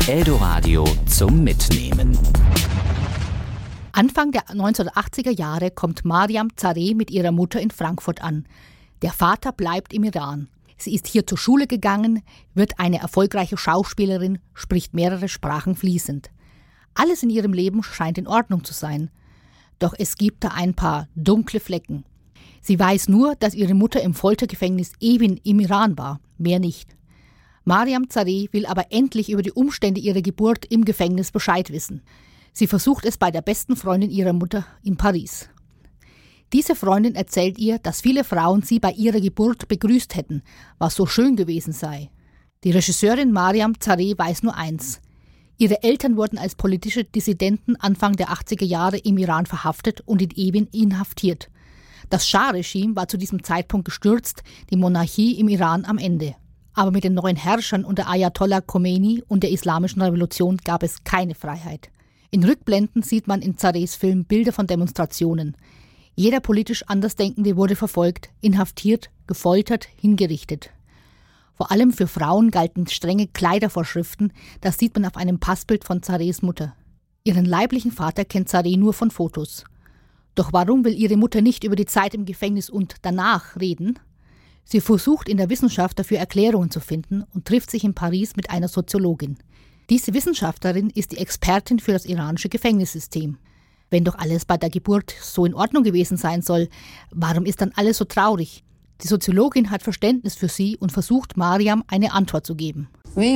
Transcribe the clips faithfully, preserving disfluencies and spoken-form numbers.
Eldoradio zum Mitnehmen. Anfang der neunzehnhundertachtziger Jahre kommt Maryam Zareh mit ihrer Mutter in Frankfurt an. Der Vater bleibt im Iran. Sie ist hier zur Schule gegangen, wird eine erfolgreiche Schauspielerin, spricht mehrere Sprachen fließend. Alles in ihrem Leben scheint in Ordnung zu sein. Doch es gibt da ein paar dunkle Flecken. Sie weiß nur, dass ihre Mutter im Foltergefängnis Evin im Iran war, mehr nicht. Maryam Zareh will aber endlich über die Umstände ihrer Geburt im Gefängnis Bescheid wissen. Sie versucht es bei der besten Freundin ihrer Mutter in Paris. Diese Freundin erzählt ihr, dass viele Frauen sie bei ihrer Geburt begrüßt hätten, was so schön gewesen sei. Die Regisseurin Maryam Zareh weiß nur eins. Ihre Eltern wurden als politische Dissidenten Anfang der achtziger Jahre im Iran verhaftet und in Evin inhaftiert. Das Schah-Regime war zu diesem Zeitpunkt gestürzt, die Monarchie im Iran am Ende. Aber mit den neuen Herrschern unter Ayatollah Khomeini und der Islamischen Revolution gab es keine Freiheit. In Rückblenden sieht man in Zarehs Film Bilder von Demonstrationen. Jeder politisch Andersdenkende wurde verfolgt, inhaftiert, gefoltert, hingerichtet. Vor allem für Frauen galten strenge Kleidervorschriften, das sieht man auf einem Passbild von Zarehs Mutter. Ihren leiblichen Vater kennt Zareh nur von Fotos. Doch warum will ihre Mutter nicht über die Zeit im Gefängnis und danach reden? Sie versucht in der Wissenschaft dafür Erklärungen zu finden und trifft sich in Paris mit einer Soziologin. Diese Wissenschaftlerin ist die Expertin für das iranische Gefängnissystem. Wenn doch alles bei der Geburt so in Ordnung gewesen sein soll, warum ist dann alles so traurig? Die Soziologin hat Verständnis für sie und versucht, Maryam eine Antwort zu geben.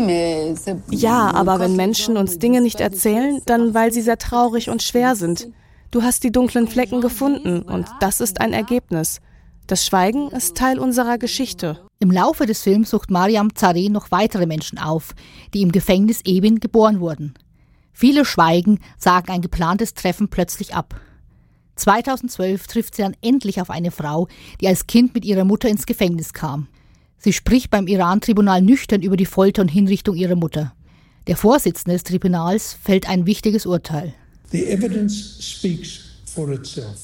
Ja, aber wenn Menschen uns Dinge nicht erzählen, dann weil sie sehr traurig und schwer sind. Du hast die dunklen Flecken gefunden und das ist ein Ergebnis. Das Schweigen ist Teil unserer Geschichte. Im Laufe des Films sucht Maryam Zareh noch weitere Menschen auf, die im Gefängnis Evin geboren wurden. Viele schweigen, sagen ein geplantes Treffen plötzlich ab. zweitausendzwölf trifft sie dann endlich auf eine Frau, die als Kind mit ihrer Mutter ins Gefängnis kam. Sie spricht beim Iran-Tribunal nüchtern über die Folter und Hinrichtung ihrer Mutter. Der Vorsitzende des Tribunals fällt ein wichtiges Urteil. The evidence speaks for itself.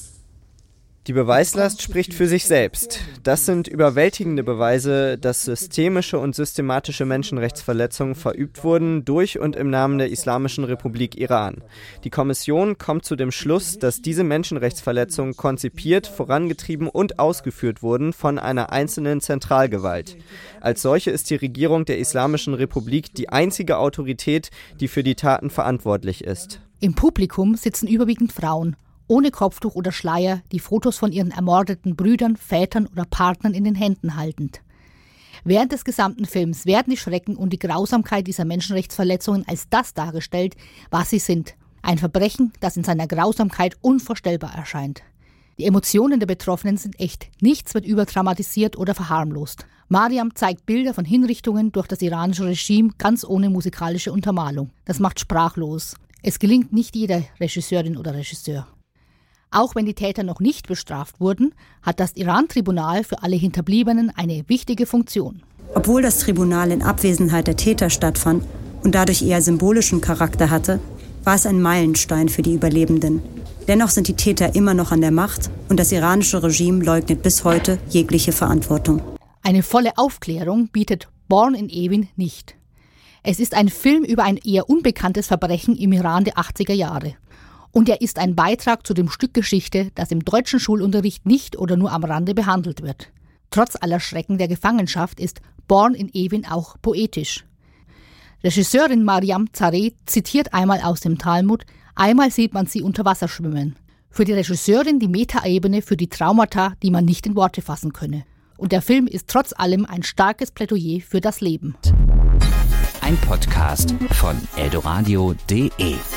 Die Beweislast spricht für sich selbst. Das sind überwältigende Beweise, dass systemische und systematische Menschenrechtsverletzungen verübt wurden durch und im Namen der Islamischen Republik Iran. Die Kommission kommt zu dem Schluss, dass diese Menschenrechtsverletzungen konzipiert, vorangetrieben und ausgeführt wurden von einer einzelnen Zentralgewalt. Als solche ist die Regierung der Islamischen Republik die einzige Autorität, die für die Taten verantwortlich ist. Im Publikum sitzen überwiegend Frauen, ohne Kopftuch oder Schleier, die Fotos von ihren ermordeten Brüdern, Vätern oder Partnern in den Händen haltend. Während des gesamten Films werden die Schrecken und die Grausamkeit dieser Menschenrechtsverletzungen als das dargestellt, was sie sind. Ein Verbrechen, das in seiner Grausamkeit unvorstellbar erscheint. Die Emotionen der Betroffenen sind echt. Nichts wird überdramatisiert oder verharmlost. Maryam zeigt Bilder von Hinrichtungen durch das iranische Regime ganz ohne musikalische Untermalung. Das macht sprachlos. Es gelingt nicht jeder Regisseurin oder Regisseur. Auch wenn die Täter noch nicht bestraft wurden, hat das Iran-Tribunal für alle Hinterbliebenen eine wichtige Funktion. Obwohl das Tribunal in Abwesenheit der Täter stattfand und dadurch eher symbolischen Charakter hatte, war es ein Meilenstein für die Überlebenden. Dennoch sind die Täter immer noch an der Macht und das iranische Regime leugnet bis heute jegliche Verantwortung. Eine volle Aufklärung bietet Born in Evin nicht. Es ist ein Film über ein eher unbekanntes Verbrechen im Iran der achtziger Jahre. Und er ist ein Beitrag zu dem Stück Geschichte, das im deutschen Schulunterricht nicht oder nur am Rande behandelt wird. Trotz aller Schrecken der Gefangenschaft ist Born in Evin auch poetisch. Regisseurin Maryam Zareh zitiert einmal aus dem Talmud, einmal sieht man sie unter Wasser schwimmen. Für die Regisseurin die Metaebene für die Traumata, die man nicht in Worte fassen könne. Und der Film ist trotz allem ein starkes Plädoyer für das Leben. Ein Podcast von eldoradio punkt de